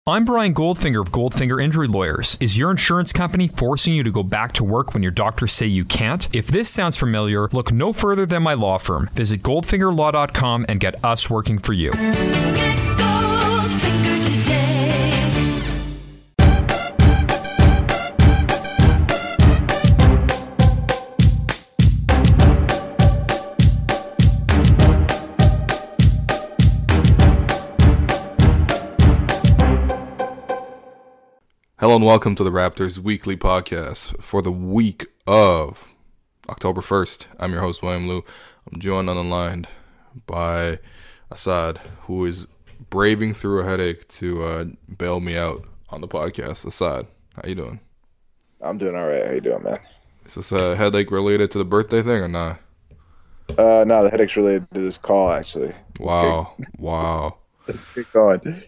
I'm Brian Goldfinger of Goldfinger Injury Lawyers. Is your insurance company forcing you to go back to work when your doctors say you can't? If this sounds familiar, look no further than my law firm. Visit goldfingerlaw.com and get us working for you. Get Goldfinger today. Hello and welcome to the Raptors Weekly Podcast for the week of October 1st. I'm your host, William Liu. I'm joined on the line by Assad, who is braving through a headache to bail me out on the podcast. Assad, how you doing? I'm doing all right. How you doing, man? Is this a headache related to the birthday thing or not? No, the headache's related to this call, actually. Wow. Let's get going.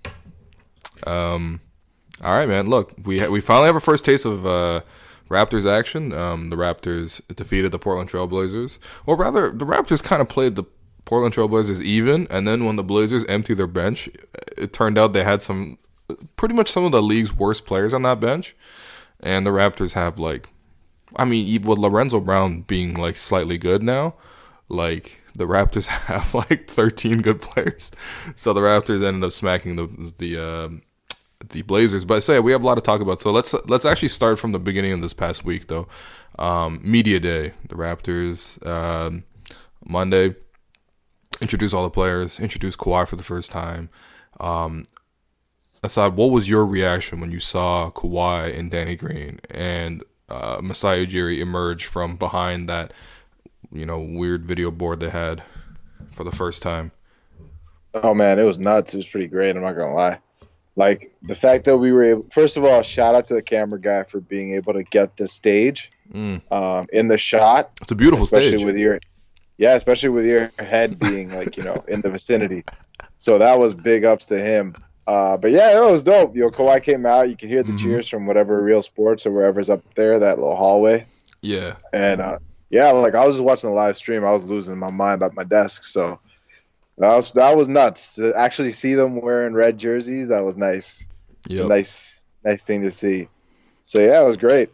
All right, man. Look, we finally have a first taste of Raptors action. The Raptors defeated the Portland Trail Blazers. Or rather, the Raptors kind of played the Portland Trail Blazers even, and then when the Blazers emptied their bench, it turned out they had pretty much some of the league's worst players on that bench. And the Raptors have, with Lorenzo Brown being, slightly good now, the Raptors have, 13 good players. So the Raptors ended up smacking the Blazers. But so yeah, we have a lot to talk about. So let's actually start from the beginning of this past week though. Media day. The Raptors Monday introduced all the players, introduced Kawhi for the first time. Assad, what was your reaction when you saw Kawhi and Danny Green and Masai Ujiri emerge from behind that weird video board they had for the first time? Oh man, it was nuts. It was pretty great, I'm not gonna lie. The fact that we were able, first of all, shout out to the camera guy for being able to get the stage in the shot. It's a beautiful stage. Especially with your head being in the vicinity. So that was big ups to him. But yeah, it was dope. Kawhi came out. You could hear the cheers from whatever Real Sports or wherever's up there, that little hallway. Yeah. And I was just watching the live stream. I was losing my mind at my desk. So that was nuts to actually see them wearing red jerseys. That was nice. Yep. Nice thing to see. So yeah, it was great.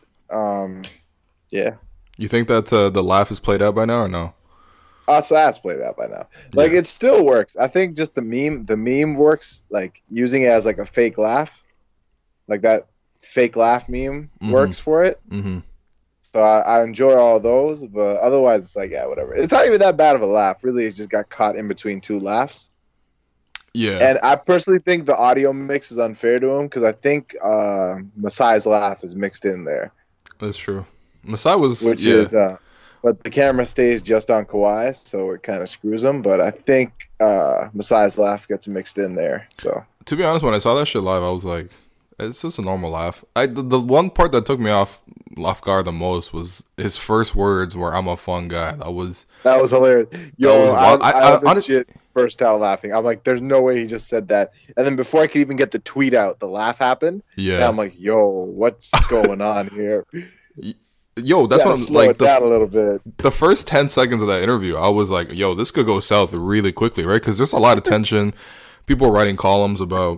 Yeah. You think that the laugh is played out by now or no? So that's played out by now. It still works. I think just the meme works. Using it as a fake laugh, that fake laugh meme works for it. Mm-hmm. So I enjoy all those, but otherwise it's whatever. It's not even that bad of a laugh. Really, it just got caught in between two laughs. Yeah. And I personally think the audio mix is unfair to him because I think Masai's laugh is mixed in there. That's true. Masai was, but the camera stays just on Kawhi, so it kind of screws him. But I think Masai's laugh gets mixed in there. So to be honest, when I saw that shit live, I was like, it's just a normal laugh. The one part that took me off guard the most was his first words were, "I'm a fun guy." That was hilarious. I legit burst out laughing. I'm like, there's no way he just said that. And then before I could even get the tweet out, the laugh happened. Yeah. And I'm like, yo, what's going on here? Yo, that's what I'm slow it down a little bit. The first 10 seconds of that interview, I was like, yo, this could go south really quickly, right? Because there's a lot of tension. People are writing columns about,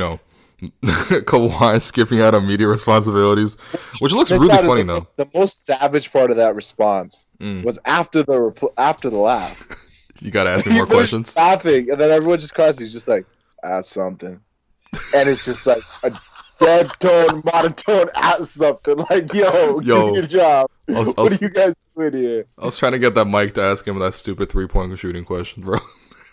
Kawhi skipping out on media responsibilities, which looks really funny though. The most savage part of that response was after the laugh. You gotta ask me more questions. Laughing, and then everyone just cries. He's just like, ask something, and it's just a dead tone, monotone, ask something. Yo, do your job. What are you guys doing here? I was trying to get that mic to ask him that stupid 3-point shooting question, bro.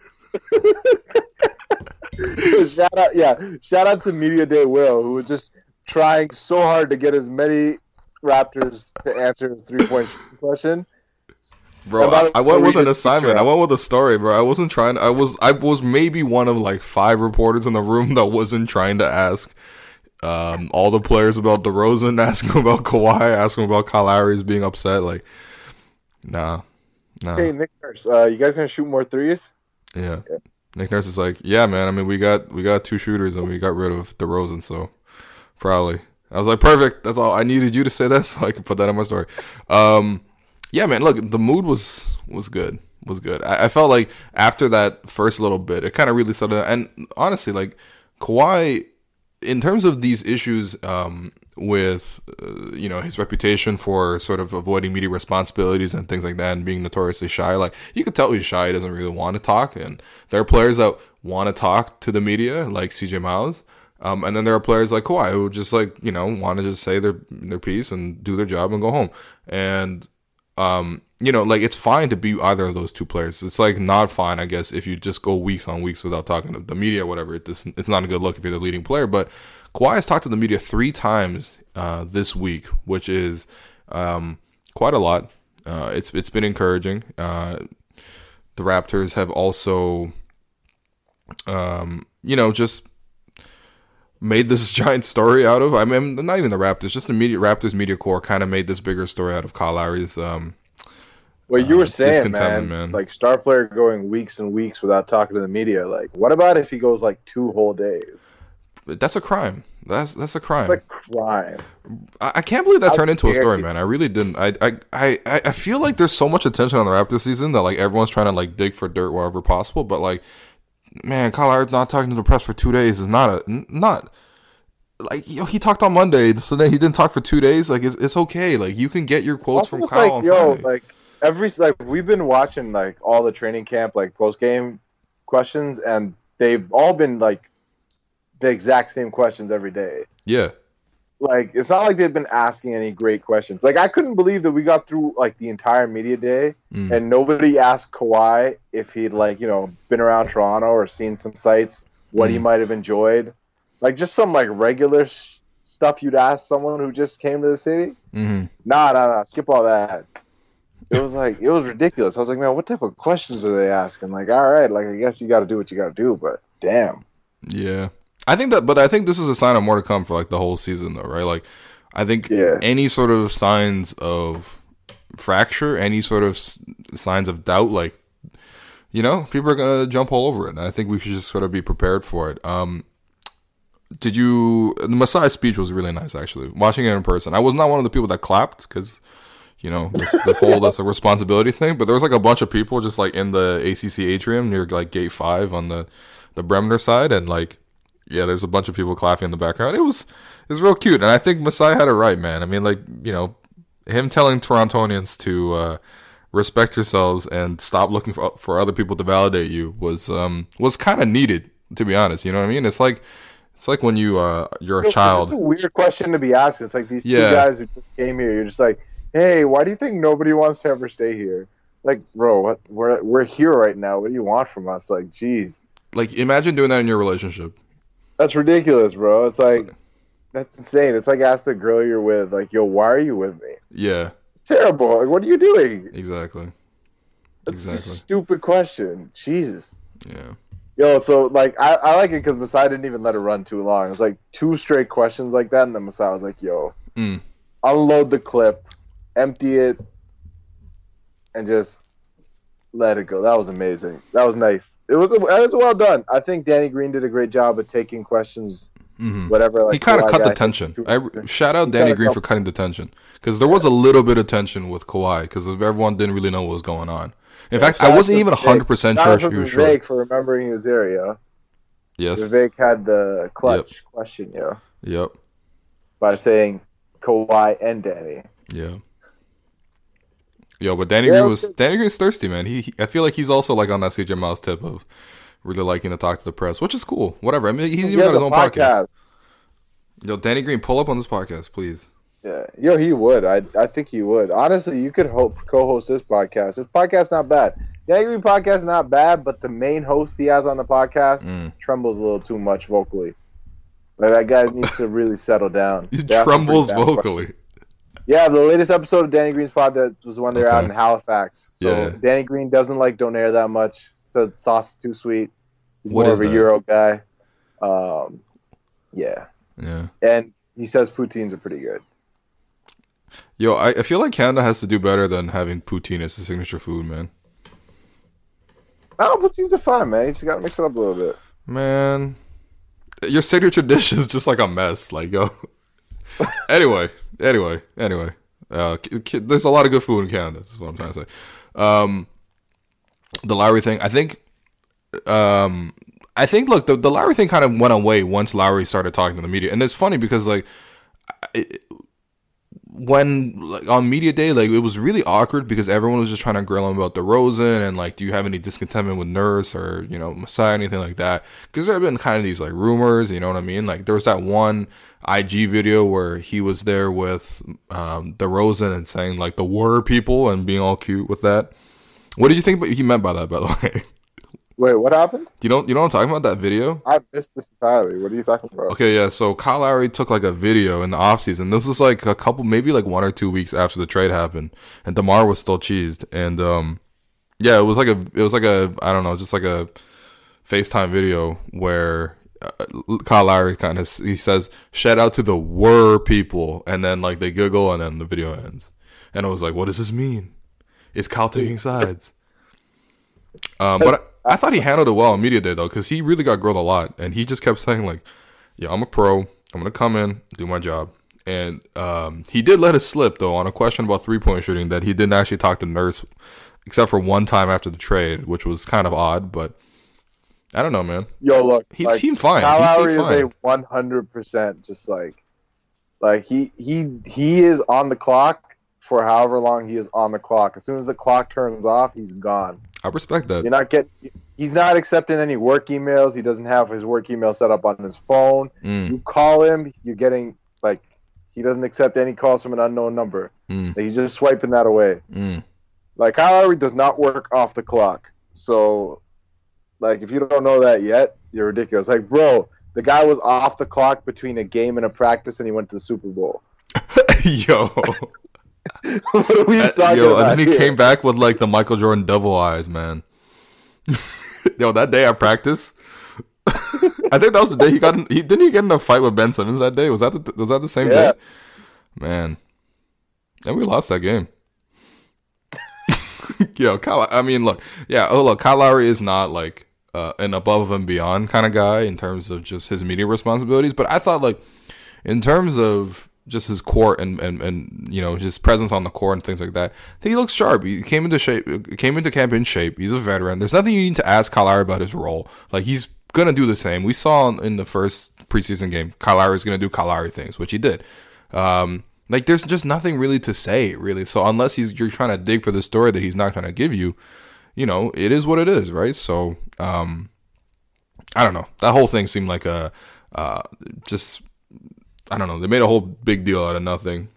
Shout out to Media Day Will, who was just trying so hard to get as many Raptors to answer the 3-point question. Bro, I went with an assignment. I went with a story, bro. I wasn't trying. I was maybe one of 5 reporters in the room that wasn't trying to ask all the players about DeRozan, asking about Kawhi, asking about Kyle Lowry's being upset. Nah. Hey, Nick Nurse, you guys gonna shoot more threes? Yeah. Nick Nurse is like, yeah, man. I mean, we got 2 shooters and we got rid of DeRozan, so probably. I was like, perfect. That's all I needed you to say that, so I could put that in my story. Yeah, man. Look, the mood was good. I felt like after that first little bit, it kind of really settled. And honestly, Kawhi in terms of these issues with his reputation for sort of avoiding media responsibilities and things like that, and being notoriously shy, like you could tell he's shy. He doesn't really want to talk, and there are players that want to talk to the media, like CJ Miles. And then there are players like Kawhi who just want to just say their piece and do their job and go home. And it's fine to be either of those two players. It's like not fine, I guess, if you just go weeks on weeks without talking to the media or whatever. It's not a good look if you're the leading player. But Kawhi has talked to the media 3 times this week, which is quite a lot. It's been encouraging. The Raptors have also, just made this giant story out of. I mean, not even the Raptors, just the Raptors media core kind of made this bigger story out of Kyle Lowry's. What you were saying, man, like star player going weeks and weeks without talking to the media. Like, what about if he goes like 2 whole days? That's a crime. That's a crime. It's a crime. I can't believe that turned into a story, man. I really didn't. I feel like there's so much attention on the Raptors season that like everyone's trying to like dig for dirt wherever possible, but like. Man, Kyle Lowry not talking to the press for 2 days is not like he talked on Monday, so then he didn't talk for 2 days. Like it's okay. Like you can get your quotes also, from Kyle on Friday. Like we've been watching like all the training camp like post game questions, and they've all been like the exact same questions every day. Yeah. Like it's not like they've been asking any great questions. Like I couldn't believe that we got through like the entire media day and nobody asked Kawhi if he'd been around Toronto or seen some sites, what he might have enjoyed, like just some like regular stuff you'd ask someone who just came to the city. Nah, skip all that. It was ridiculous. I was like, man, what type of questions are they asking? Like, all right, like I guess you got to do what you got to do, but damn. Yeah. I think this is a sign of more to come for like the whole season, though, right? Like, I think any sort of signs of fracture, any sort of signs of doubt, like, people are gonna jump all over it, and I think we should just sort of be prepared for it. The Masai speech was really nice, actually. Watching it in person, I was not one of the people that clapped because, that's a responsibility thing. But there was like a bunch of people just like in the ACC atrium near like Gate 5 on the Bremner side, and like. Yeah, there's a bunch of people clapping in the background. It was real cute, and I think Masai had it right, man. I mean, like him telling Torontonians to respect yourselves and stop looking for other people to validate you was kind of needed, to be honest. You know what I mean? It's like when you're a child. It's a weird question to be asked. It's like these 2 guys who just came here. You're just like, hey, why do you think nobody wants to ever stay here? Like, bro, what? We're here right now. What do you want from us? Like, geez. Like, imagine doing that in your relationship. That's ridiculous, bro. It's like, that's insane. It's like ask the girl you're with, like, yo, why are you with me? Yeah. It's terrible. Like, what are you doing? Exactly. That's a stupid question. Jesus. Yeah. Yo, so, like, I like it because Masai didn't even let it run too long. It was like 2 straight questions like that, and then Masai was like, yo, unload the clip, empty it, and just let it go. That was amazing. That was nice. It was well done. I think Danny Green did a great job of taking questions, whatever. Like, he kind of cut the tension. Shout out Danny Green for cutting the tension, because there was a little bit of tension with Kawhi because everyone didn't really know what was going on. In fact, I wasn't even 100% sure he was sure. Vivek for remembering he was there, yo. Yes. Vivek had the clutch question, yo. Yep. By saying Kawhi and Danny. Yeah. Yo, but Danny Green's thirsty, man. I feel like he's also like on that CJ Miles tip of really liking to talk to the press, which is cool. Whatever. I mean, he's even got his own podcast. Yo, Danny Green, pull up on this podcast, please. Yeah, yo, he would. I think he would. Honestly, you could co-host this podcast. This podcast's not bad. Danny Green podcast not bad, but the main host he has on the podcast trembles a little too much vocally. Like, that guy needs to really settle down. He trembles vocally. Questions. Yeah, the latest episode of Danny Green's pod that was when they're out in Halifax. So Danny Green doesn't like Donaire that much. Says sauce is too sweet. He's more of a Euro guy. Yeah. And he says poutines are pretty good. Yo, I feel like Canada has to do better than having poutine as a signature food, man. Oh, poutines are fine, man. You just gotta mix it up a little bit. Man, your signature dish is just like a mess. Like, yo. Anyway. There's a lot of good food in Canada. That's what I'm trying to say. The Lowry thing, I think I think, look, the Lowry thing kind of went away once Lowry started talking to the media. And it's funny because, like, when like on media day, like it was really awkward because everyone was just trying to grill him about DeRozan and like, do you have any discontentment with Nurse or Masai, anything like that? Because there have been kind of these like rumors, you know what I mean? Like there was that one IG video where he was there with DeRozan and saying like the word people and being all cute with that. What did you think he meant by that, by the way? Wait, what happened? You know what I'm talking about, that video? I missed this entirely. What are you talking about? Okay, yeah, so Kyle Lowry took like a video in the offseason. This was like a couple, maybe like 1 or 2 weeks after the trade happened, and DeMar was still cheesed. And yeah, it was like a I don't know, just like a FaceTime video where Kyle Lowry he says, shout out to the were people, and then like they giggle and then the video ends. And I was like, what does this mean? Is Kyle taking sides? But I thought he handled it well on media day though, because he really got grilled a lot, and he just kept saying like, "Yeah, I'm a pro. I'm gonna come in, do my job." And he did let it slip though on a question about 3-point shooting that he didn't actually talk to Nurse, except for one time after the trade, which was kind of odd. But I don't know, man. Yo, look, He seemed fine. Kyle He Lowry seemed fine. is a 100% just like he is on the clock for however long he is on the clock. As soon as the clock turns off, he's gone. I respect that. He's not accepting any work emails. He doesn't have his work email set up on his phone. Mm. You call him, you're getting like he doesn't accept any calls from an unknown number. Mm. Like, he's just swiping that away. Mm. Like Kyle Lowry does not work off the clock. So, like if you don't know that yet, you're ridiculous. Like, bro, the guy was off the clock between a game and a practice, and he went to the Super Bowl. Yo. What are we talking about? And then he here? came back with like the Michael Jordan devil eyes, man. Yo, that day at practice, I think that was the day he didn't he get in a fight with Ben Simmons that day? Was that the same day? Man, and we lost that game. Yo, Kyle. I mean, look, yeah. Oh, look, Kyle Lowry is not like an above and beyond kind of guy in terms of just his media responsibilities, but I thought like in terms of just his court and his presence on the court and things like that, I think he looks sharp. He came into camp in shape. He's a veteran. There's nothing you need to ask Kyle Lowry about his role. Like, he's gonna do the same. We saw in the first preseason game, Kyle Lowry is gonna do Kyle Lowry things, which he did. Like, there's just nothing really to say, really. So unless you're trying to dig for the story that he's not trying to give you, it is what it is, right? So I don't know. That whole thing seemed like I don't know. They made a whole big deal out of nothing.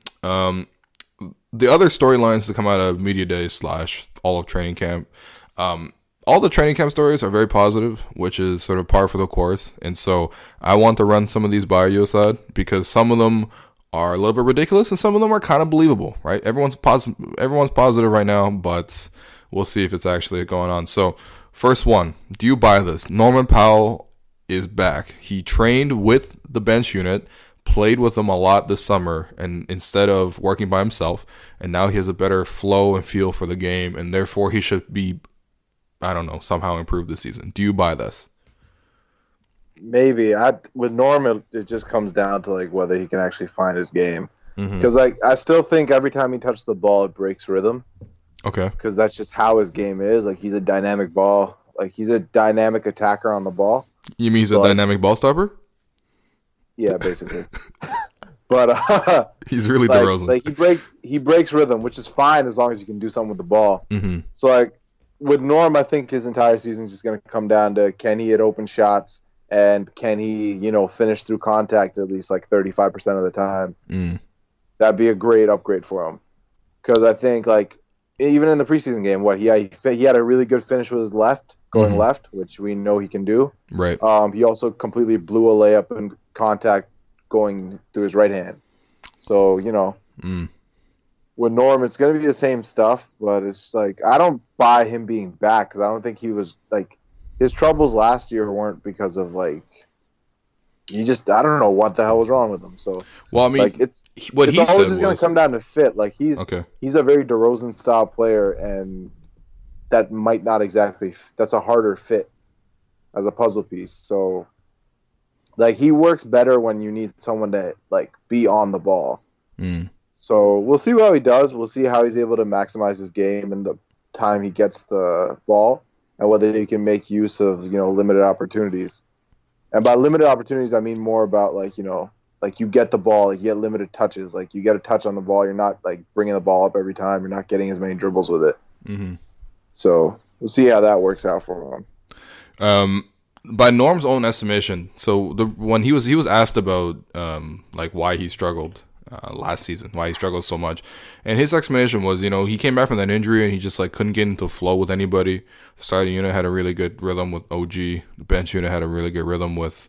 The other storylines to come out of Media Day / all of training camp, all the training camp stories are very positive, which is sort of par for the course. And so I want to run some of these by you, Asad, because some of them are a little bit ridiculous and some of them are kind of believable, right? Everyone's positive right now, but we'll see if it's actually going on. So first one, do you buy this? Norman Powell is back. He trained with the bench unit, played with them a lot this summer, and instead of working by himself, and now he has a better flow and feel for the game, and therefore he should be, I don't know, somehow improved this season. Do you buy this? Maybe. With Norm, it just comes down to like whether he can actually find his game. Mm-hmm. Because I still think every time he touches the ball, it breaks rhythm. Okay. Because that's just how his game is. Like, he's a dynamic ball. Like, he's a dynamic attacker on the ball. You mean he's a dynamic ball stopper? Yeah, basically. But he's really DeRozan. Like he breaks rhythm, which is fine as long as you can do something with the ball. Mm-hmm. So like with Norm, I think his entire season is just going to come down to can he hit open shots and can he finish through contact at least like 35% of the time. Mm. That'd be a great upgrade for him. Because I think like even in the preseason game, he had a really good finish with his left. Going left, which we know he can do. Right. He also completely blew a layup in contact going through his right hand. So, with Norm, it's going to be the same stuff, but it's like, I don't buy him being back because I don't think he was, like, his troubles last year weren't because of, like, I don't know what the hell was wrong with him. So, well, I mean, like, it's always just going to come down to fit. Like, he's a very DeRozan style player, and that might not exactly, that's a harder fit as a puzzle piece. So, like, he works better when you need someone to, like, be on the ball. Mm. So, we'll see how he does. We'll see how he's able to maximize his game and the time he gets the ball. and whether he can make use of limited opportunities. And by limited opportunities, I mean more about like you get the ball, like you get limited touches, like you get a touch on the ball. You're not like bringing the ball up every time. You're not getting as many dribbles with it. Mm-hmm. So we'll see how that works out for him. By Norm's own estimation, so when he was asked about like why he struggled last season, why he struggled so much, and his explanation was, he came back from that injury and he just like couldn't get into flow with anybody. The starting unit had a really good rhythm with OG. The bench unit had a really good rhythm with,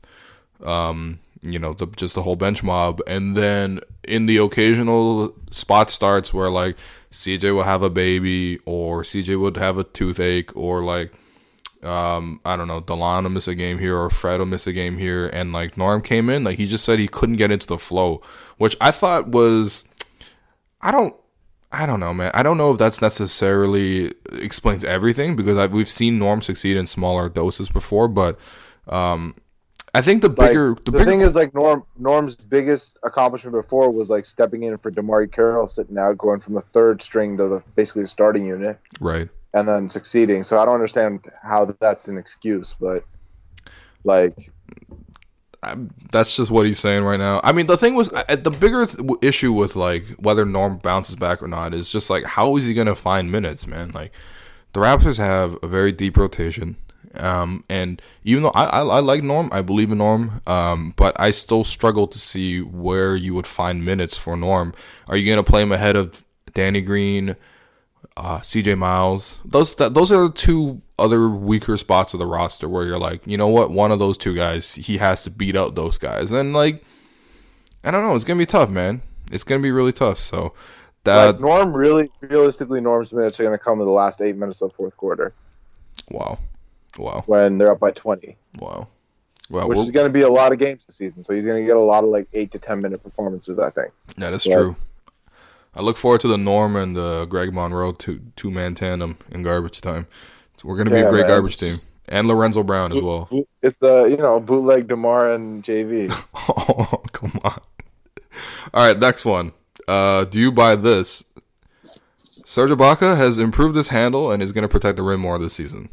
just the whole bench mob. And then in the occasional spot starts where like CJ will have a baby or CJ would have a toothache or like. I don't know, Delon will miss a game here or Fred will miss a game here, and like Norm came in, like he just said he couldn't get into the flow, which I thought was, I don't know, man. I don't know if that's necessarily explains everything because we've seen Norm succeed in smaller doses before, but I think the bigger thing is like Norm's biggest accomplishment before was like stepping in for DeMarre Carroll, sitting out, going from the third string to basically the starting unit, right? And then succeeding. So I don't understand how that's an excuse, but like that's just what he's saying right now. I mean, the thing was the bigger issue with like whether Norm bounces back or not is just like how is he gonna find minutes, man? Like the Raptors have a very deep rotation, and even though I like Norm, I believe in Norm, but I still struggle to see where you would find minutes for Norm. Are you gonna play him ahead of Danny Green? CJ Miles, those are the two other weaker spots of the roster where you're like, you know what, one of those two guys, he has to beat out those guys, and like, I don't know, it's gonna be tough, man. It's gonna be really tough. So that Norm realistically, Norm's minutes are gonna come in the last 8 minutes of the fourth quarter. Wow, when they're up by 20. Wow. Well, which is going to be a lot of games this season, so he's going to get a lot of like 8 to 10 minute performances, I think. That is true. I look forward to the Norm and the Greg Monroe two-man tandem in garbage time. So we're going to be a great garbage team. And Lorenzo Brown as well. It's bootleg DeMar and JV. Oh, come on. All right, next one. Do you buy this? Serge Ibaka has improved his handle and is going to protect the rim more this season.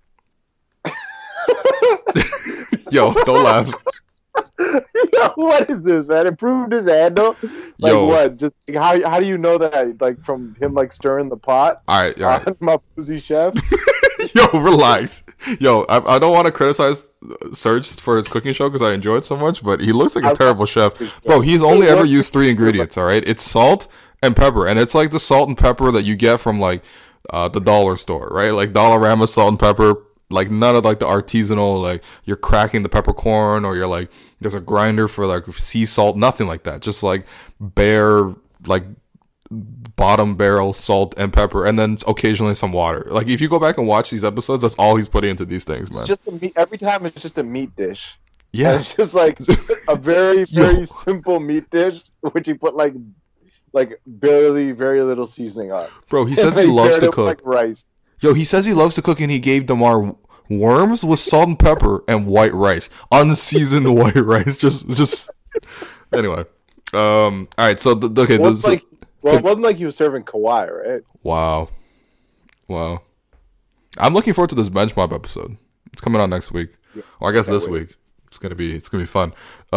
Yo, don't laugh. Yo, what is this, man? Improved his handle? Like what? Just how do you know that? Like from him like stirring the pot? All right. My pussy chef. Yo, relax. Yo, I don't want to criticize Serge for his cooking show because I enjoy it so much, but he looks like a terrible chef. Bro, he's only ever used 3 ingredients, all right? It's salt and pepper, and it's like the salt and pepper that you get from like the dollar store, right? Like Dollarama salt and pepper. Like none of like the artisanal, like you're cracking the peppercorn or you're like there's a grinder for like sea salt, nothing like that. Just like bare like bottom barrel salt and pepper, and then occasionally some water. Like if you go back and watch these episodes, that's all he's putting into these things, man. It's just every time it's just a meat dish. Yeah, and it's just like a very simple meat dish, which he put like barely very little seasoning on. Bro, he says he loves to cook. Like rice. Yo, he says he loves to cook, and he gave DeMar worms with salt and pepper and white rice, unseasoned white rice. Just anyway. All right. So okay, it wasn't like he was serving Kawhi, right? Wow. I'm looking forward to this bench mob episode. It's coming out next week, or I guess this week. It's gonna be fun.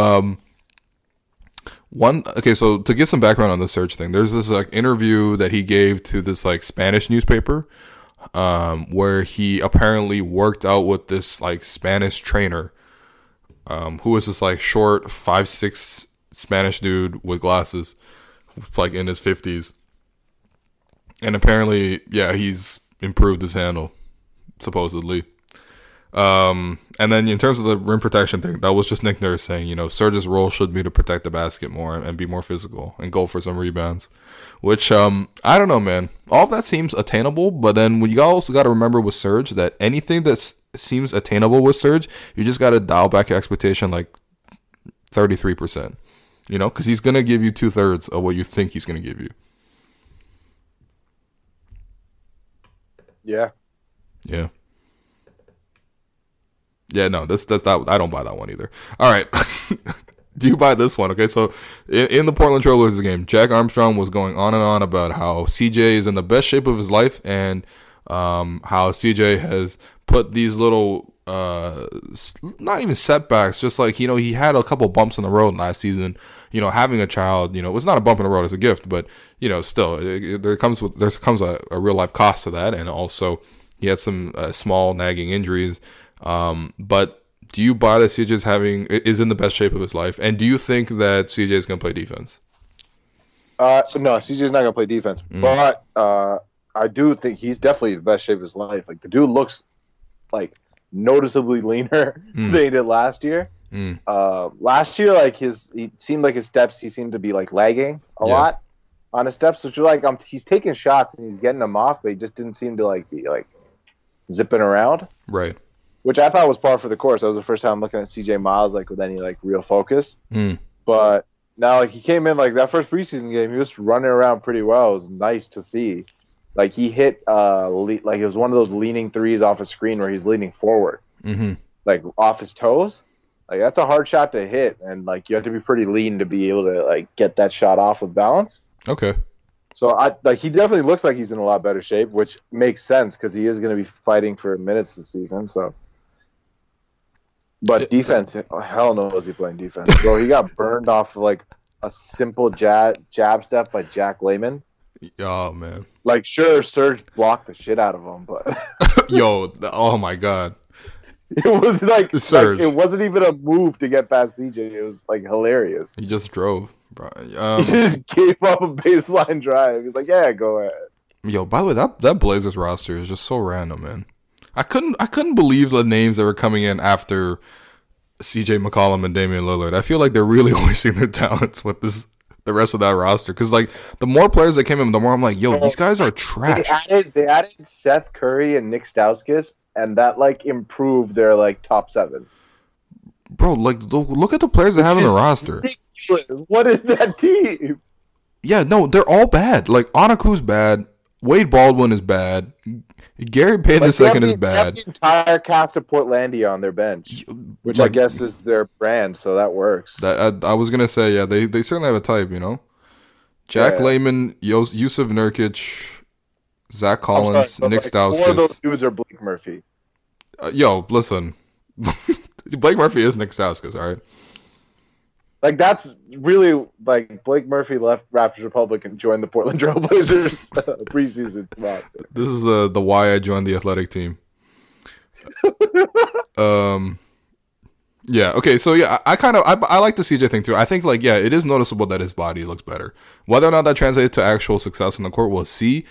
So to give some background on the Serge thing, there's this like interview that he gave to this like Spanish newspaper. Where he apparently worked out with this like Spanish trainer, who was this like short 5'6" Spanish dude with glasses, like in his 50s, and apparently, he's improved his handle, supposedly. And then in terms of the rim protection thing, that was just Nick Nurse saying, Serge's role should be to protect the basket more and be more physical and go for some rebounds. Which, I don't know, man. All of that seems attainable, but then you also got to remember with Serge that anything that seems attainable with Serge, you just got to dial back your expectation like 33%. Because he's going to give you 2/3 of what you think he's going to give you. Yeah. Yeah, no, that's I don't buy that one either. All right. Do you buy this one? Okay, so in the Portland Trail Blazers game, Jack Armstrong was going on and on about how CJ is in the best shape of his life and how CJ has put these little not even setbacks, just like, he had a couple bumps in the road last season. Having a child, it's not a bump in the road, it's a gift, but still, there comes a real life cost to that, and also he had some small nagging injuries. But do you buy that CJ is in the best shape of his life, and do you think that CJ is going to play defense? No, CJ's not gonna play defense, but I do think he's definitely the best shape of his life. Like, the dude looks like noticeably leaner than he did last year. Last year, like, he seemed like his steps, he seemed to be like lagging a lot on his steps, which, like, he's taking shots and he's getting them off, but he just didn't seem to like be like zipping around, right? Which I thought was par for the course. That was the first time looking at CJ Miles like with any like real focus. But now, like, he came in like that first preseason game, he was running around pretty well. It was nice to see. Like, he hit like it was one of those leaning threes off a screen where he's leaning forward, like off his toes. Like, that's a hard shot to hit, and like you have to be pretty lean to be able to like get that shot off with balance. Okay. So he definitely looks like he's in a lot better shape, which makes sense because he is going to be fighting for minutes this season. So, but defense, hell no, is he playing defense? Bro, he got burned off of like a simple jab step by Jack Layman. Oh man. Like, sure, Serge blocked the shit out of him, but yo, oh my god. It was like, Serge. it wasn't even a move to get past CJ. It was like hilarious. He just drove, bro. He just gave up a baseline drive. He's like, yeah, go ahead. Yo, by the way, that Blazers roster is just so random, man. I couldn't believe the names that were coming in after CJ McCollum and Damian Lillard. I feel like they're really wasting their talents with the rest of that roster, because like the more players that came in, the more I'm like, yo, these guys are trash. They added Seth Curry and Nick Stauskas, and that like improved their like top 7. Bro, like look at the players they have in the roster. Ridiculous. What is that team? Yeah, no, they're all bad. Like, Anaku's bad. Wade Baldwin is bad. Gary Payton II is bad. They have the entire cast of Portlandia on their bench, which like, I guess is their brand, so that works. I was gonna say, yeah, they certainly have a type, Jack Layman, Yusuf Nurkic, Zach Collins, Nick Stauskas. Four of those dudes are Blake Murphy. Yo, listen, Blake Murphy is Nick Stauskas, all right? Like, that's really, like, Blake Murphy left Raptors Republic and joined the Portland Trail Blazers preseason roster. This is the why I joined the athletic team. Yeah, okay, so yeah, I like the CJ thing too. I think, like, yeah, it is noticeable that his body looks better. Whether or not that translates to actual success in the court, we'll see.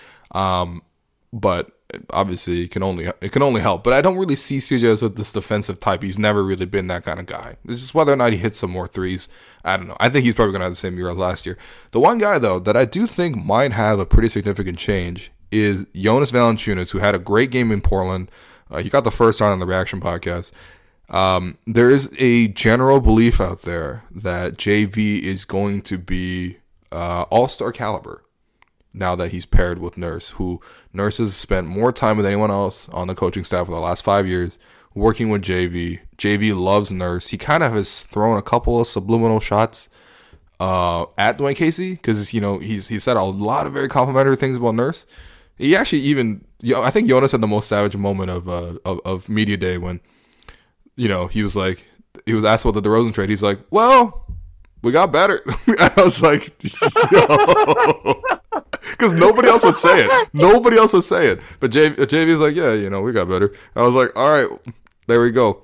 But obviously it can only help. But I don't really see CJ as this defensive type. He's never really been that kind of guy. It's just whether or not he hits some more threes. I don't know. I think he's probably going to have the same year as last year. The one guy, though, that I do think might have a pretty significant change is Jonas Valanciunas, who had a great game in Portland. He got the first round on the Reaction podcast. There is a general belief out there that JV is going to be all-star caliber now that he's paired with Nurse, who Nurse has spent more time with anyone else on the coaching staff for the last 5 years working with JV. JV loves Nurse. He kind of has thrown a couple of subliminal shots at Dwayne Casey because, he said a lot of very complimentary things about Nurse. He actually even, I think Jonas had the most savage moment of media day when, he was like, he was asked about the DeRozan trade. He's like, well, we got better. I was like, yo. Because nobody else would say it. Nobody else would say it. But JV's like, yeah, we got better. I was like, all right, there we go.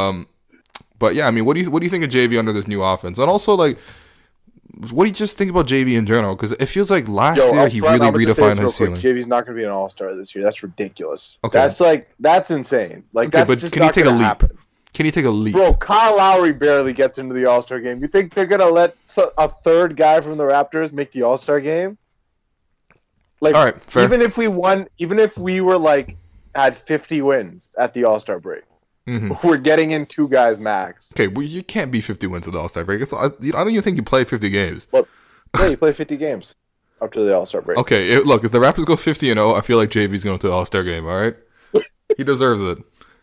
But yeah, I mean, what do you think of JV under this new offense? And also, like, what do you just think about JV in general? Because it feels like last year he really redefined his ceiling. JV's not going to be an all-star this year. That's ridiculous. Okay. That's insane. Like, okay, that's but just can he not take a leap? Happen. Can he take a leap? Bro, Kyle Lowry barely gets into the All-Star game. You think they're going to let a third guy from the Raptors make the All-Star game? Like, all right, fair. even if we were like had 50 wins at the All-Star break, we're getting in 2 guys max. Okay, well, you can't be 50 wins at the All-Star break. I don't even think you played 50 games. Well, yeah, you play 50 games up to the All-Star break. Okay, look, if the Raptors go 50-0, I feel like JV's going to the All-Star game. All right, he deserves it.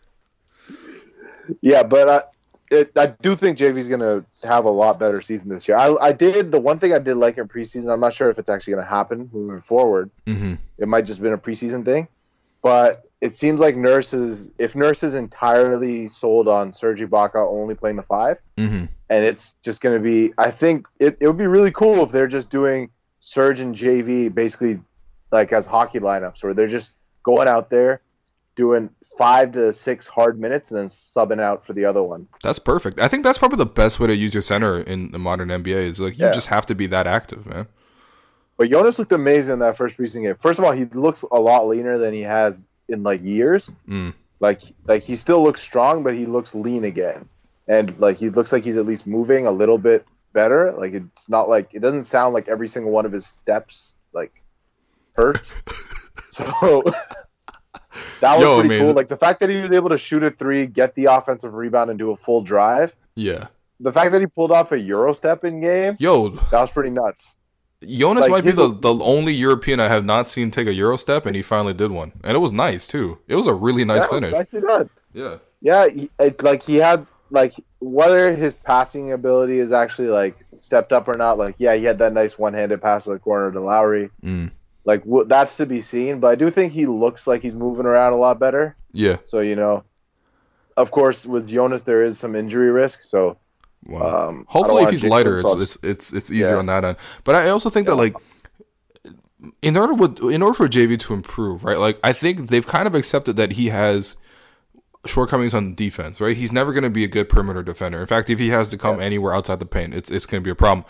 Yeah, but I do think JV's going to have a lot better season this year. The one thing I did like in preseason, I'm not sure if it's actually going to happen moving forward. It might just been a preseason thing. But it seems like if Nurse is entirely sold on Serge Ibaka only playing the 5, Mm-hmm. and it's just going to be, I think it would be really cool if they're just doing Serge and JV basically like as hockey lineups, where they're just going out there doing 5 to 6 hard minutes and then subbing out for the other one. That's perfect. I think that's probably the best way to use your center in the modern NBA. Is like you just have to be that active, man. But Jonas looked amazing in that first preseason game. First of all, he looks a lot leaner than he has in like years. Like he still looks strong, but he looks lean again, and like he looks like he's at least moving a little bit better. Like it's not like, it doesn't sound like every single one of his steps like hurts. So that was pretty cool. Like the fact that he was able to shoot a 3, get the offensive rebound, and do a full drive. Yeah. The fact that he pulled off a Euro step in game. That was pretty nuts. Jonas might be the only European I have not seen take a Euro step, and he finally did one, and it was nice too. It was a really nice finish. Was nicely done. Yeah. Yeah, he had like, whether his passing ability is actually like stepped up or not. Like, yeah, he had that nice one-handed pass to the corner to Lowry. Like that's to be seen, but I do think he looks like he's moving around a lot better. Yeah. So of course, with Jonas there is some injury risk. So. Wow. Hopefully, if he's lighter, it's easier on that end. But I also think that like, in order for JV to improve, right? Like I think they've kind of accepted that he has shortcomings on defense, right? He's never going to be a good perimeter defender. In fact, if he has to come anywhere outside the paint, it's going to be a problem.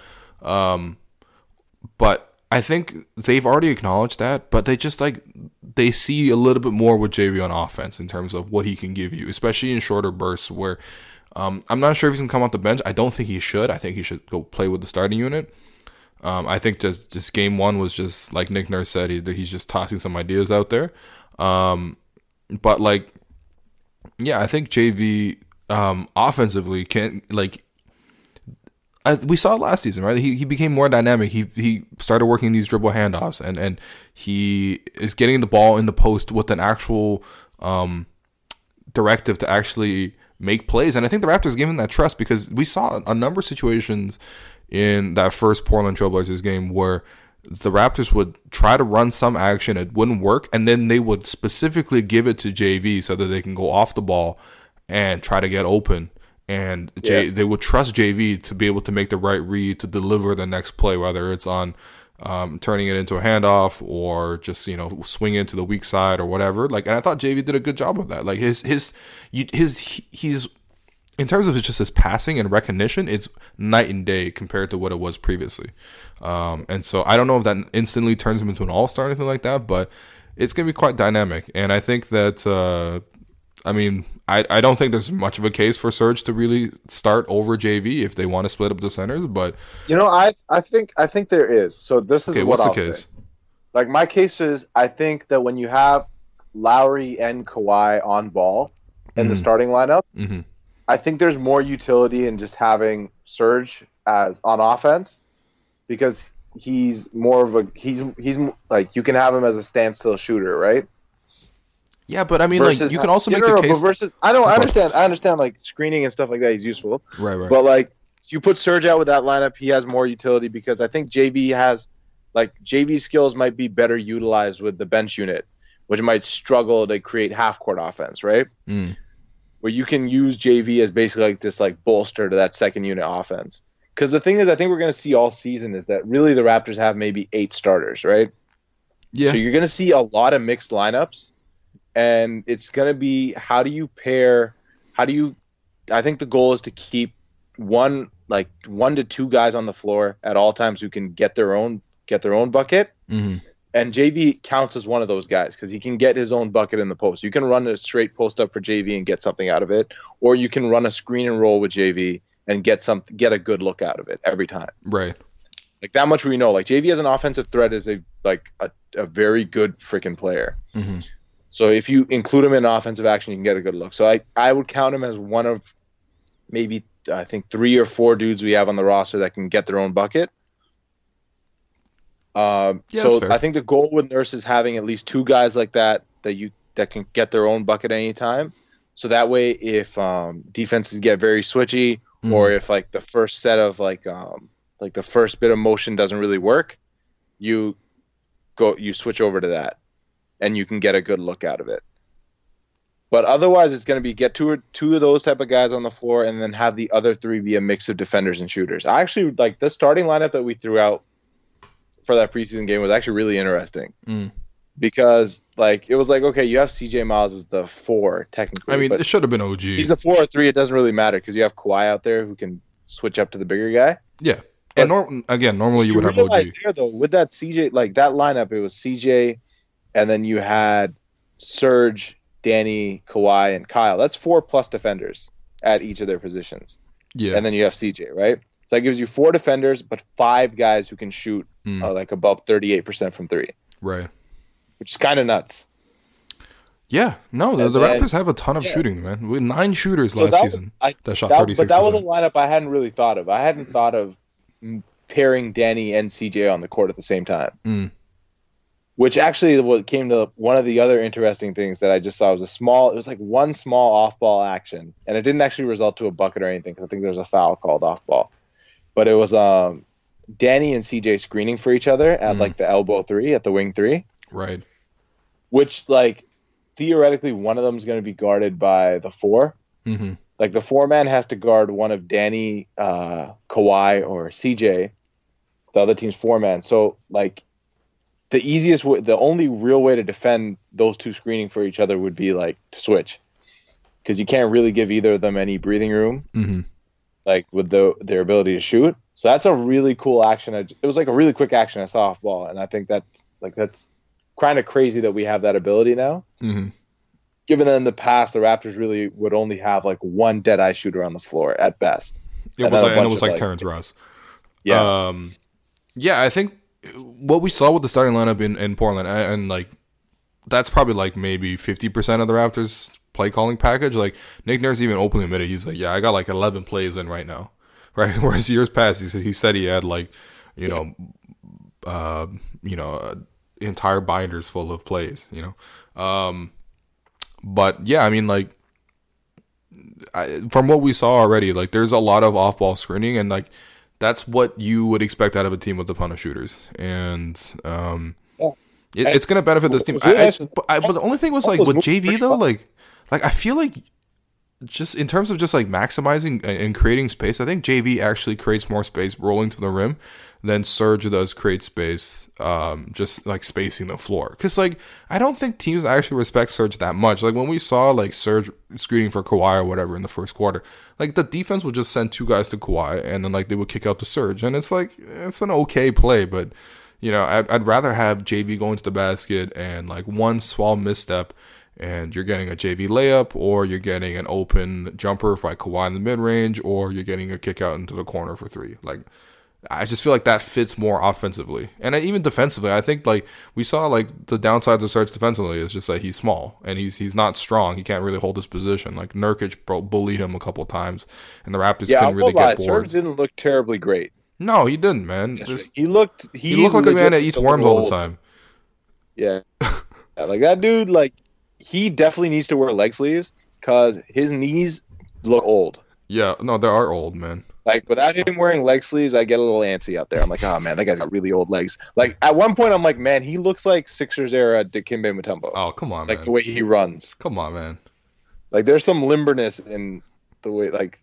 But I think they've already acknowledged that, but they just like, they see a little bit more with JV on offense in terms of what he can give you, especially in shorter bursts where. I'm not sure if he's going to come off the bench. I don't think he should. I think he should go play with the starting unit. I think just game 1 was just, like Nick Nurse said, he's just tossing some ideas out there. But, like, yeah, I think JV offensively can, like, we saw it last season, right? He became more dynamic. He started working these dribble handoffs, and he is getting the ball in the post with an actual directive to actually make plays. And I think the Raptors gave him that trust, because we saw a number of situations in that first Portland Trailblazers game where the Raptors would try to run some action, it wouldn't work, and then they would specifically give it to JV so that they can go off the ball and try to get open. And they would trust JV to be able to make the right read to deliver the next play, whether it's on turning it into a handoff or just, swing into the weak side or whatever. Like, and I thought JV did a good job of that. Like he's in terms of just his passing and recognition, it's night and day compared to what it was previously. And so I don't know if that instantly turns him into an all-star or anything like that, but it's going to be quite dynamic. And I think that, I don't think there's much of a case for Serge to really start over JV if they want to split up the centers, but I think there is. So this is what I'll case? say. Like my case is, I think that when you have Lowry and Kawhi on ball in the starting lineup, I think there's more utility in just having Serge as on offense, because he's more of he's like, you can have him as a standstill shooter, right? Yeah, but I mean, versus, like, you can also make the case. Versus, I understand, like screening and stuff like that. He's useful, right. But like, you put Serge out with that lineup, he has more utility, because I think JV's skills might be better utilized with the bench unit, which might struggle to create half court offense, right? Where you can use JV as basically like this like bolster to that second unit offense. Because the thing is, I think we're going to see all season is that really the Raptors have maybe 8 starters, right? Yeah. So you're going to see a lot of mixed lineups. And it's going to be, I think the goal is to keep one to 2 guys on the floor at all times who can get their own bucket. And JV counts as one of those guys, because he can get his own bucket in the post. You can run a straight post up for JV and get something out of it, or you can run a screen and roll with JV and get a good look out of it every time. Right. Like, that much we know. Like, JV as an offensive threat is a very good freaking player. So if you include him in offensive action, you can get a good look. So I would count him as one of maybe, I think, 3 or 4 dudes we have on the roster that can get their own bucket. So I think the goal with Nurse is having at least 2 guys like that can get their own bucket anytime. So that way, if defenses get very switchy, or if like the first set of like the first bit of motion doesn't really work, you switch over to that, and you can get a good look out of it. But otherwise, it's going to be get two of those type of guys on the floor, and then have the other three be a mix of defenders and shooters. I actually like the starting lineup that we threw out for that preseason game was actually really interesting because like it was like, okay, you have CJ Miles as the 4 technically. I mean, but it should have been OG. he's a 4 or 3. It doesn't really matter because you have Kawhi out there who can switch up to the bigger guy. Yeah. And normally you would have realize OG. there though with that CJ, like that lineup, it was CJ, and then you had Serge, Danny, Kawhi, and Kyle. That's 4+ defenders at each of their positions. Yeah. And then you have CJ, right? So that gives you 4 defenders, but 5 guys who can shoot like above 38% from 3, Right. which is kind of nuts. Yeah. No, the And then- Raptors have a ton of shooting, man. We had 9 shooters So last that was- season I- that shot But 36%. that was a lineup I hadn't really thought of. I hadn't thought of pairing Danny and CJ on the court at the same time. Which actually what came to one of the other interesting things that I just saw was it was like one small off-ball action, and it didn't actually result to a bucket or anything because I think there was a foul called off-ball. But it was Danny and CJ screening for each other at like the elbow 3, at the wing 3, Right. which like theoretically one of them is going to be guarded by the 4. Mm-hmm. Like the 4-man has to guard one of Danny, Kawhi, or CJ, the other team's 4-man. So like the easiest way, the only real way to defend those two screening for each other would be like to switch, because you can't really give either of them any breathing room, like with their ability to shoot. So that's a really cool action. It was like a really quick action I saw off ball, and I think that's kind of crazy that we have that ability now. Given that in the past the Raptors really would only have like one dead eye shooter on the floor at best. It was like Terrence Ross. Yeah. Yeah, I think what we saw with the starting lineup in Portland, and like that's probably like maybe 50% of the Raptors play calling package. Like Nick Nurse even openly admitted, he's like, yeah, I got like 11 plays in right now, right? Whereas years past, he said he had like, entire binders full of plays, But yeah, I mean, like from what we saw already, like there's a lot of off-ball screening, and like that's what you would expect out of a team with a ton of shooters, and it's going to benefit this team. But the only thing was like with JV though, like I feel like just in terms of just like maximizing and creating space, I think JV actually creates more space rolling to the rim than Serge does create space, just like spacing the floor. Because like I don't think teams actually respect Serge that much. Like when we saw like Serge screening for Kawhi or whatever in the first quarter, like the defense would just send 2 guys to Kawhi and then like they would kick out to Serge, and it's like it's an okay play, but I'd rather have JV going to the basket and like one small misstep and you're getting a JV layup, or you're getting an open jumper by Kawhi in the mid range, or you're getting a kick out into the corner for 3. Like I just feel like that fits more offensively, and even defensively. I think like we saw like the downside of Serge defensively is just like he's small and he's not strong. He can't really hold his position. Like Nurkic bullied him a couple times, and the Raptors couldn't really get boards. Serge didn't look terribly great. No, he didn't, man. He looked like a man that eats worms all the time. Yeah. Like that dude, like he definitely needs to wear leg sleeves because his knees look old. Yeah, no, they are old, man. Like, without him wearing leg sleeves, I get a little antsy out there. I'm like, oh, man, that guy's got really old legs. Like, at one point, I'm like, man, he looks like Sixers era Dikembe Mutombo. Oh, come on, like, man. the way he runs. Come on, man. Like, there's some limberness in the way, like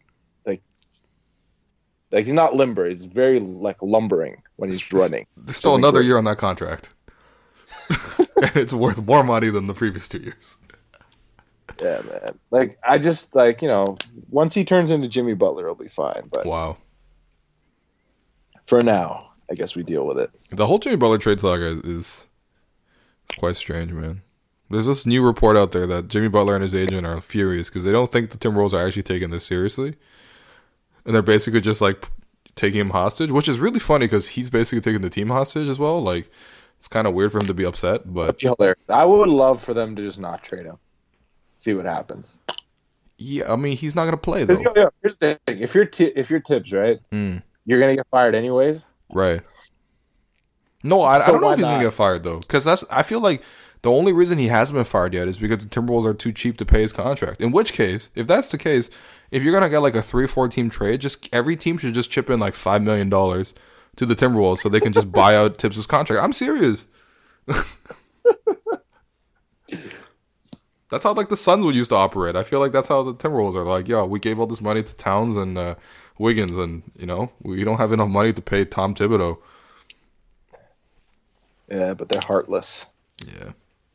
he's not limber. He's very, like, lumbering when he's running. There's still another year on that contract. And it's worth more money than the previous 2 years. Yeah, man. Like, I just, like, once he turns into Jimmy Butler, it'll be fine. But wow. For now, I guess we deal with it. The whole Jimmy Butler trade saga is quite strange, man. There's this new report out there that Jimmy Butler and his agent are furious because they don't think the Timberwolves are actually taking this seriously. And they're basically just, like, taking him hostage, which is really funny because he's basically taking the team hostage as well. Like, it's kind of weird for him to be upset, but... That'd be hilarious. I would love for them to just not trade him. See what happens. Yeah, I mean, he's not going to play, though. Here's the thing. If you're Tibbs, right, you're going to get fired anyways. Right. No, I don't know if he's going to get fired, though. Because I feel like the only reason he hasn't been fired yet is because the Timberwolves are too cheap to pay his contract. In which case, if that's the case, if you're going to get like a 3-4 team trade, just every team should just chip in like $5 million to the Timberwolves so they can just buy out Tibbs' contract. I'm serious. That's how like the Suns would used to operate. I feel like that's how the Timberwolves are. Like, yo, we gave all this money to Towns and Wiggins, and we don't have enough money to pay Tom Thibodeau. Yeah, but they're heartless. Yeah.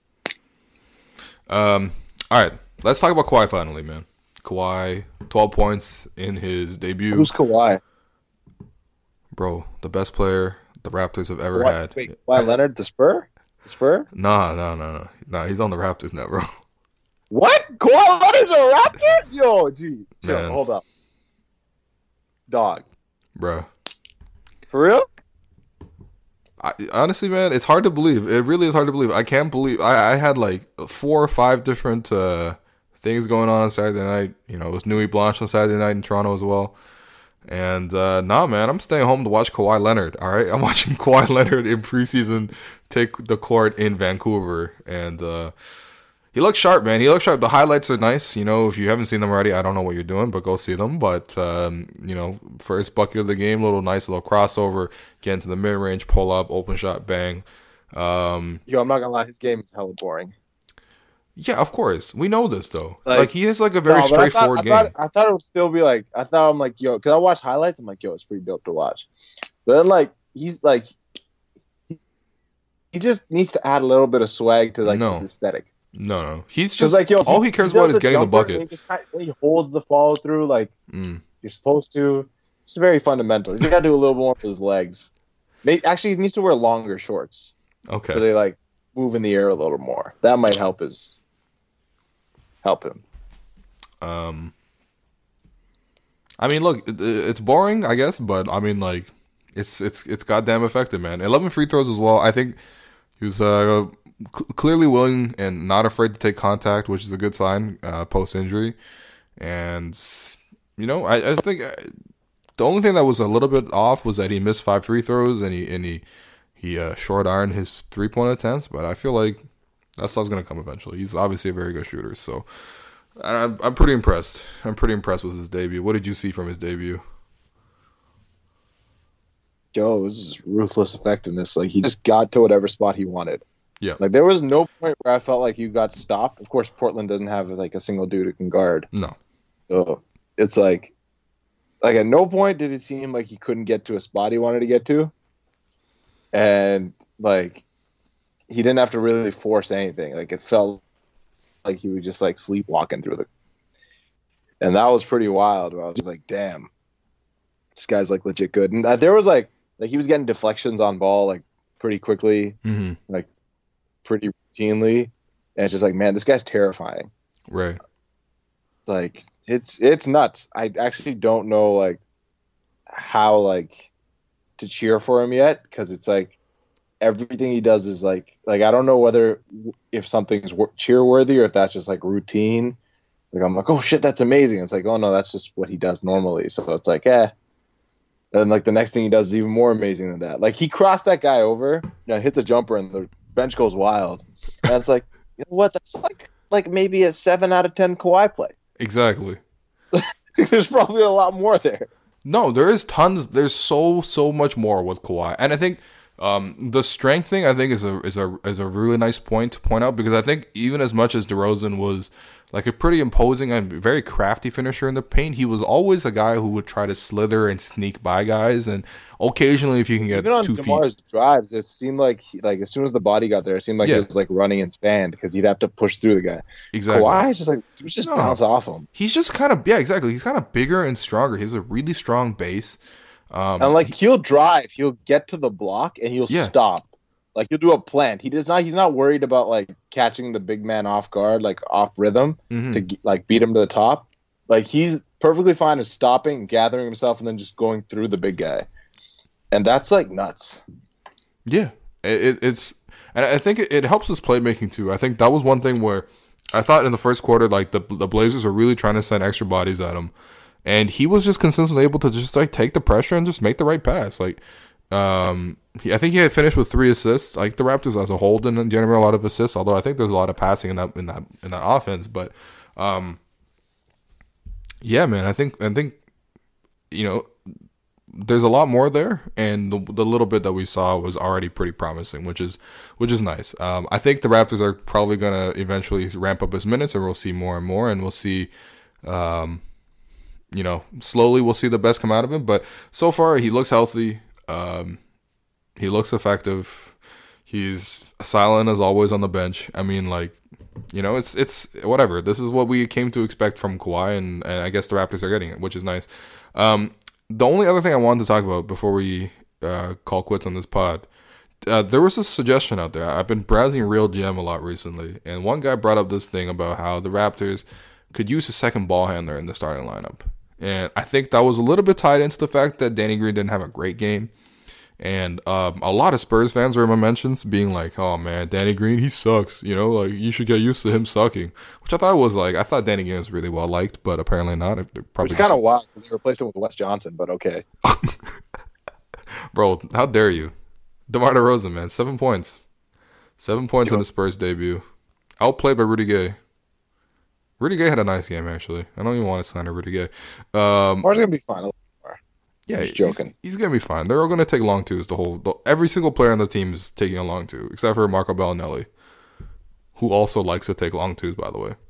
All right, let's talk about Kawhi finally, man. Kawhi, 12 points in his debut. Who's Kawhi? Bro, the best player the Raptors have ever had. Wait, Kawhi Leonard, the Spur? The Spur? No. He's on the Raptors now, bro. What? Kawhi Leonard's a Raptor? Yo, gee. Chill, Man. hold up. Dog. Bro. For real? Honestly, man, it's hard to believe. It really is hard to believe. I can't believe. I had like 4 or 5 different things going on Saturday night. It was Nuit Blanche on Saturday night in Toronto as well. And nah, man, I'm staying home to watch Kawhi Leonard. All right, I'm watching Kawhi Leonard in preseason take the court in Vancouver, and he looks sharp, man. He looks sharp. The highlights are nice. If you haven't seen them already, I don't know what you're doing, but go see them. But first bucket of the game, nice little crossover, get into the mid range, pull up, open shot, bang. Yo, I'm not gonna lie, his game is hella boring. Yeah, of course. We know this though. Like he has like a very No, but straightforward game. I thought it would still be like, I'm like, yo, because I watch highlights, I'm like, yo, it's pretty dope to watch. But then like he's like, he just needs to add a little bit of swag to like his aesthetic. No. He's just like, yo, all he cares about is getting the bucket. He holds the follow through like you're supposed to. It's very fundamental. He's got to do a little more with his legs. Actually, he needs to wear longer shorts. Okay. So they like move in the air a little more. That might help him. I mean, look, it's boring, I guess, but I mean, like, it's goddamn effective, man. 11 free throws as well. I think he was clearly willing and not afraid to take contact, which is a good sign post injury. And I think the only thing that was a little bit off was that he missed 5 free throws and he short ironed his 3-point attempts. But I feel like that stuff's gonna come eventually. He's obviously a very good shooter, so I'm pretty impressed. I'm pretty impressed with his debut. What did you see from his debut? Yo, it was just ruthless effectiveness. Like he just got to whatever spot he wanted. Yeah. Like there was no point where I felt like you got stopped. Of course, Portland doesn't have like a single dude who can guard. No. So it's like at no point did it seem like he couldn't get to a spot he wanted to get to, and like he didn't have to really force anything. Like it felt like he was just like sleepwalking through and that was pretty wild. I was just like, damn, this guy's like legit good. And there was like he was getting deflections on ball like pretty quickly, like pretty routinely, and it's just like, man, this guy's terrifying. Right. Like it's nuts. I actually don't know like how like to cheer for him yet, because it's like everything he does is like I don't know whether if something's cheer worthy or if that's just like routine. Like I'm like, oh shit, that's amazing. It's like, oh no, that's just what he does normally. So it's like, and like the next thing he does is even more amazing than that. Like he crossed that guy over, hits a jumper, and the bench goes wild. And it's like, you know what? That's like maybe a 7 out of 10 Kawhi play. Exactly. There's probably a lot more there. No, there is tons. There's so much more with Kawhi, and I think the strength thing I think is a really nice point to point out, because I think even as much as DeRozan was like a pretty imposing and very crafty finisher in the paint, he was always a guy who would try to slither and sneak by guys, and occasionally if you can get even on 2 DeMar's feet. drives, it seemed like as soon as the body got there, it seemed like he was like running in stand because he'd have to push through the guy. Exactly. Kawhi's just like he was just bounce off him. He's just kind of exactly. He's kind of bigger and stronger. He has a really strong base. And like he'll drive, he'll get to the block and he'll stop. Like he'll do a plant. He's not worried about like catching the big man off guard, like off rhythm to like beat him to the top. Like he's perfectly fine with stopping, gathering himself, and then just going through the big guy. And that's like nuts. Yeah, it's and I think it helps his playmaking too. I think that was one thing where I thought in the first quarter, like the Blazers were really trying to send extra bodies at him, and he was just consistently able to just like take the pressure and just make the right pass. Like, I think he had finished with 3 assists. Like the Raptors as a whole didn't generate a lot of assists, although I think there's a lot of passing in that offense. But, yeah, man, I think there's a lot more there, and the little bit that we saw was already pretty promising, which is nice. I think the Raptors are probably gonna eventually ramp up his minutes, and we'll see more and more, and we'll see, slowly we'll see the best come out of him. But so far, he looks healthy. He looks effective. He's silent as always on the bench. I mean, like, it's whatever. This is what we came to expect from Kawhi, and I guess the Raptors are getting it, which is nice. The only other thing I wanted to talk about before we call quits on this pod, there was a suggestion out there. I've been browsing Real GM a lot recently, and one guy brought up this thing about how the Raptors could use a second ball handler in the starting lineup. And I think that was a little bit tied into the fact that Danny Green didn't have a great game. And a lot of Spurs fans were in my mentions being like, oh man, Danny Green, he sucks. Like, you should get used to him sucking. Which I thought was like, I thought Danny Green was really well liked, but apparently not. Which is kind of wild because they replaced him with Wes Johnson, but okay. Bro, how dare you? DeMar DeRozan, man, 7 points. 7 points in the Spurs debut. Outplayed by Rudy Gay. Rudy Gay had a nice game, actually. I don't even want to sign a Rudy Gay. Mar's going to be fine. Yeah, he's joking. He's going to be fine. They're all going to take long twos. Every single player on the team is taking a long two, except for Marco Bellinelli, who also likes to take long twos, by the way.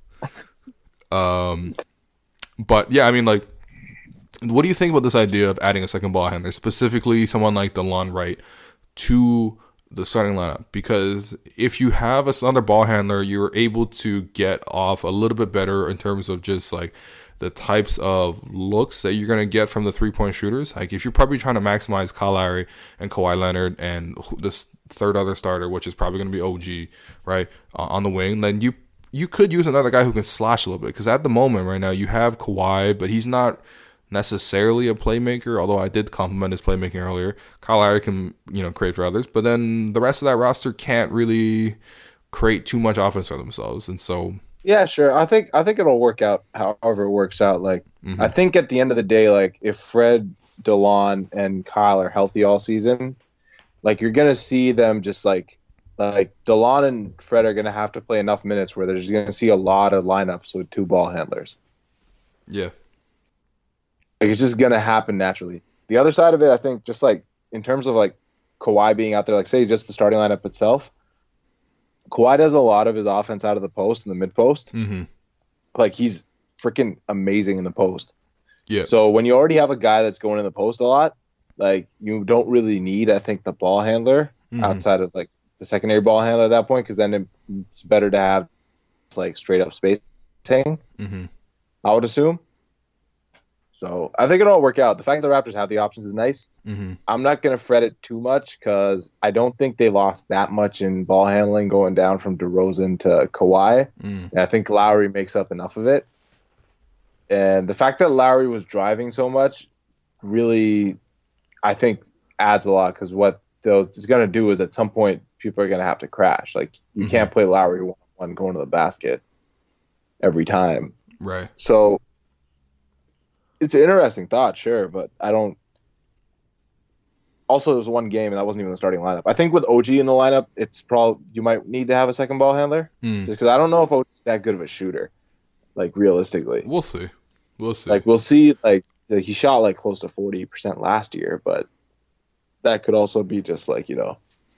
But, yeah, I mean, like, what do you think about this idea of adding a second ball handler, specifically someone like DeLon Wright, to the starting lineup? Because if you have another ball handler, you're able to get off a little bit better in terms of just, like, the types of looks that you're going to get from the three-point shooters. Like, if you're probably trying to maximize Kyle Lowry and Kawhi Leonard and this third other starter, which is probably going to be OG, right, on the wing, then you could use another guy who can slash a little bit. Because at the moment right now, you have Kawhi, but he's not necessarily a playmaker, although I did compliment his playmaking earlier. Kyle Lowry can, create for others. But then the rest of that roster can't really create too much offense for themselves. And so... Yeah, sure. I think it'll work out however it works out. Like, I think at the end of the day, like, if Fred, DeLon, and Kyle are healthy all season, like, you're gonna see them just like DeLon and Fred are gonna have to play enough minutes where they're just gonna see a lot of lineups with two ball handlers. Yeah, like, it's just gonna happen naturally. The other side of it, I think, just like in terms of like Kawhi being out there, like, say just the starting lineup itself. Kawhi does a lot of his offense out of the post and the mid post. Mm-hmm. Like, he's freaking amazing in the post. Yeah. So when you already have a guy that's going in the post a lot, like, you don't really need, I think, the ball handler outside of like the secondary ball handler at that point, because then it's better to have like straight up spacing. Mm-hmm. I would assume. So I think it'll all work out. The fact that the Raptors have the options is nice. Mm-hmm. I'm not going to fret it too much because I don't think they lost that much in ball handling going down from DeRozan to Kawhi. And I think Lowry makes up enough of it. And the fact that Lowry was driving so much really, I think, adds a lot, because what it's going to do is at some point people are going to have to crash. Like, you can't play Lowry one going to the basket every time. Right. So it's an interesting thought, sure, but I don't. Also, there was one game, and that wasn't even the starting lineup. I think with OG in the lineup, it's probably you might need to have a second ball handler, just because I don't know if OG's that good of a shooter, like, realistically. We'll see. Like, we'll see. Like, he shot like close to 40% last year, but that could also be just like, a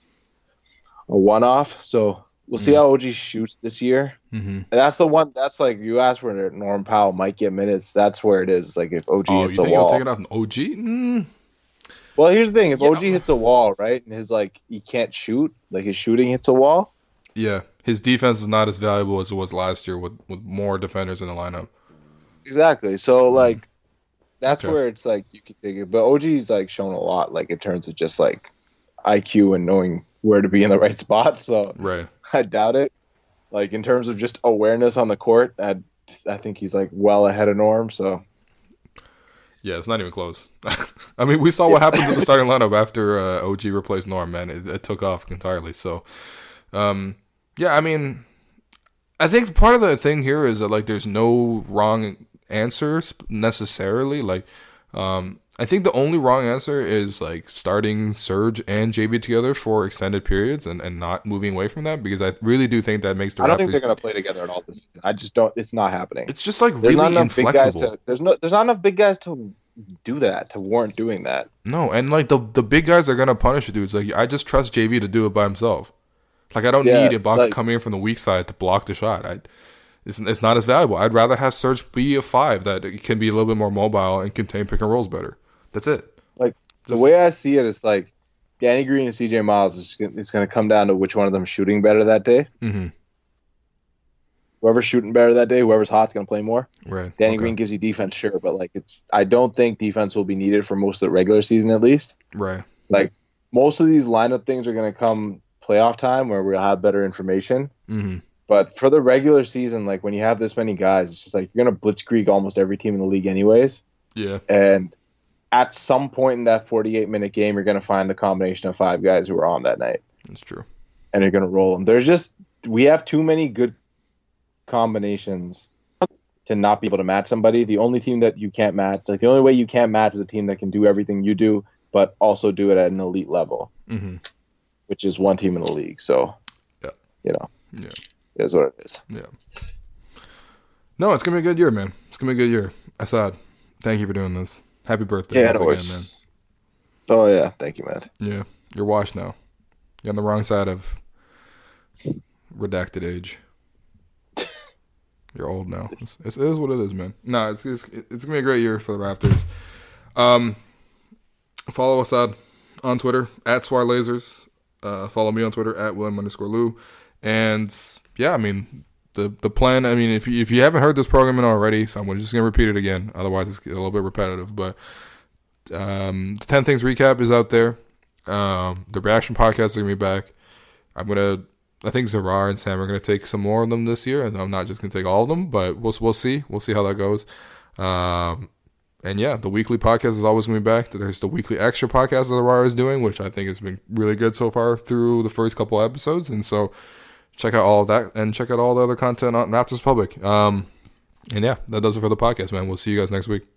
one-off. So we'll see how OG shoots this year. Mm-hmm. And that's the one. That's like, you asked where Norm Powell might get minutes. That's where it is. Like, if OG hits a wall. You think he'll take it off an OG? Well, here's the thing. If OG hits a wall, right, and he can't shoot, like, his shooting hits a wall. Yeah, his defense is not as valuable as it was last year with more defenders in the lineup. Exactly. So, like, that's where it's like you could think it. But OG's like shown a lot, like, in terms of just like IQ and knowing where to be in the right spot. So right. I doubt it. Like, in terms of just awareness on the court, I think he's like well ahead of Norm. So yeah, it's not even close. I mean, we saw what happened to the starting lineup after OG replaced Norm, man. It took off entirely. So yeah, I mean, I think part of the thing here is that, like, there's no wrong answers necessarily. Like, I think the only wrong answer is like starting Serge and JB together for extended periods and not moving away from that, because I really do think that makes the Raptors. I don't think they're going to play together at all this season. I just don't. It's not happening. It's just like really inflexible. There's not enough big guys to do that to warrant doing that. No, and like the big guys are gonna punish dudes. Like I just trust JV to do it by himself. Like I don't need Ibaka like, coming in from the weak side to block the shot. It's not as valuable. I'd rather have Serge be a 5 that can be a little bit more mobile and contain pick and rolls better. That's it. Like the way I see it, it's like Danny Green and CJ Miles. It's going to come down to which one of them is shooting better that day. Mm-hmm. Whoever's shooting better that day, whoever's hot's going to play more. Right. Danny Green gives you defense, sure, but like I don't think defense will be needed for most of the regular season at least. Right. Like most of these lineup things are going to come playoff time where we'll have better information. Mm-hmm. But for the regular season, like when you have this many guys, it's just like you're going to blitzkrieg almost every team in the league anyways. Yeah. And at some point in that 48-minute game, you're going to find the combination of 5 guys who are on that night. That's true. And you're going to roll them. We have too many good combinations to not be able to match somebody. The only team that you can't match, like the only way you can't match is a team that can do everything you do, but also do it at an elite level, which is one team in the league. So, it is what it is. Yeah. No, it's gonna be a good year, man. It's gonna be a good year. Assad, thank you for doing this. Happy birthday, once again, man. Oh yeah, thank you, man. Yeah, you're washed now. You're on the wrong side of redacted age. You're old now. It is what it is, man. No, it's gonna be a great year for the Raptors. Follow Assad on Twitter at SwireLasers. Follow me on Twitter at William_Lou. And yeah, I mean the plan. I mean, if you haven't heard this programming already, so I'm just gonna repeat it again. Otherwise, it's a little bit repetitive. But the 10 Things recap is out there. The reaction podcast are gonna be back. I think Zarar and Sam are gonna take some more of them this year, and I'm not just gonna take all of them, but we'll see. We'll see how that goes. And yeah, the weekly podcast is always going to be back. There's the weekly extra podcast that Aurora is doing, which I think has been really good so far through the first couple episodes. And so check out all of that and check out all the other content on Raptors Public. And yeah, that does it for the podcast, man. We'll see you guys next week.